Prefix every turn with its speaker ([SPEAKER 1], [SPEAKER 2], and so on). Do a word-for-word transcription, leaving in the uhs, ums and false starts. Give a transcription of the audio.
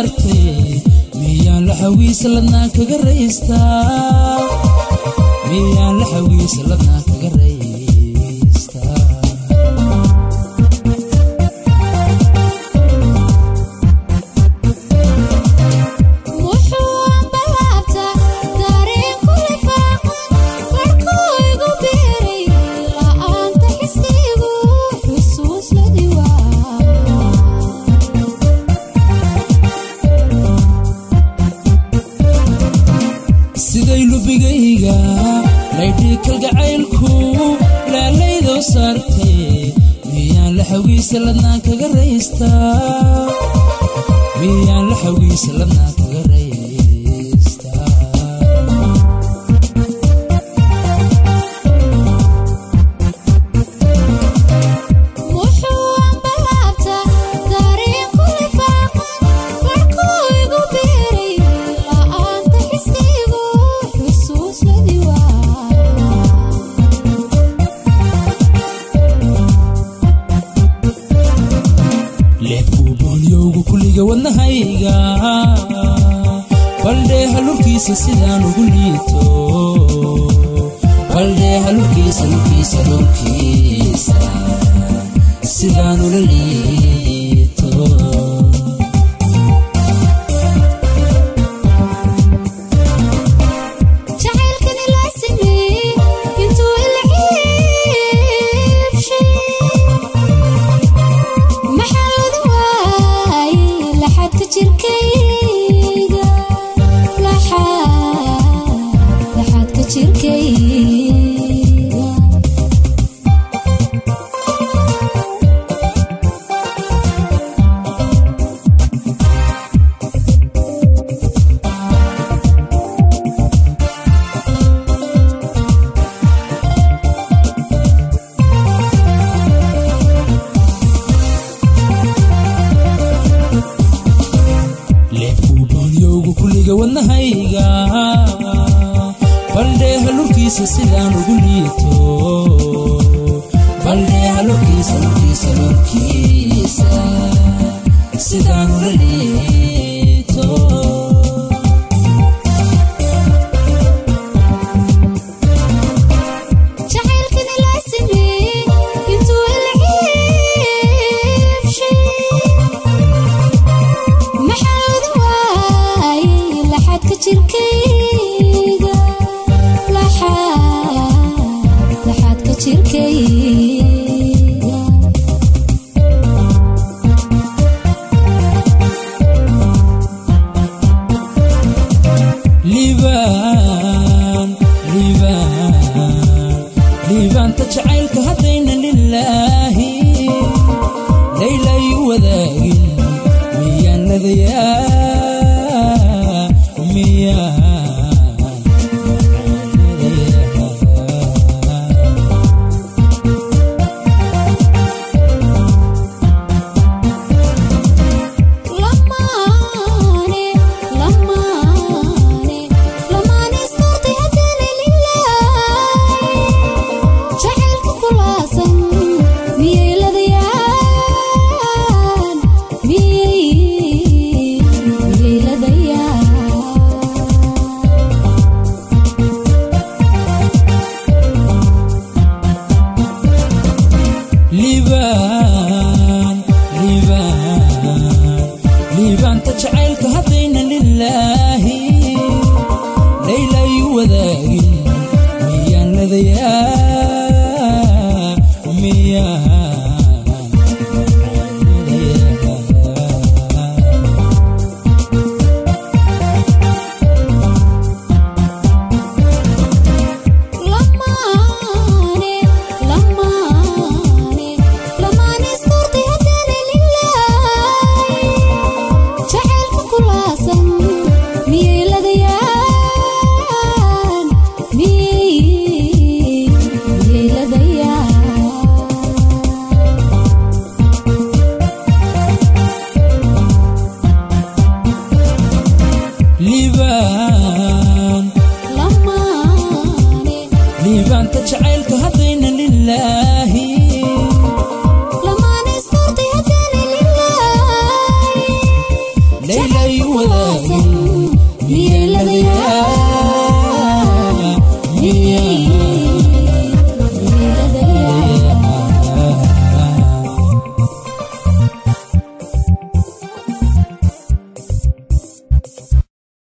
[SPEAKER 1] saartay miyaan la xawiis ladnaan kaga raystaa miyaan la xawiis ladnaan kaga raystaa siday lubigayga laydhii kalgacaylku laalaydo saartay miyaan la xawiisa ladnaan kaga raystaa miyaan la xawiisa ladnaan kaga raystaa leebkuuboonyowgu kulliga wadnahayga baldhee halurkiisa sidaan ugu liito baldhee halurkiisa lurkiisa lurkiisa sidaan ula liito leebkuuboonyowgu kulliga wadnahayga baldhee halurkiisa sidaan ugu liito baldhee halurkiisa lurkiisa lurkiisa sidaan ula liito liibaan liibaan liibaanta jacaylka haddayna lilaahi laylayu wadaagin miyaan ladayaa miyaan liibaan liibaan liibaanta jacaylka haddayna lilaahi laylayu wadaagin miyaan ladayaa miyaan liibaan lamaane liibaanta jacaylka haddayna lilaahi lamaane istartay haddayna lilaahi لي وذاقين ميا لغيان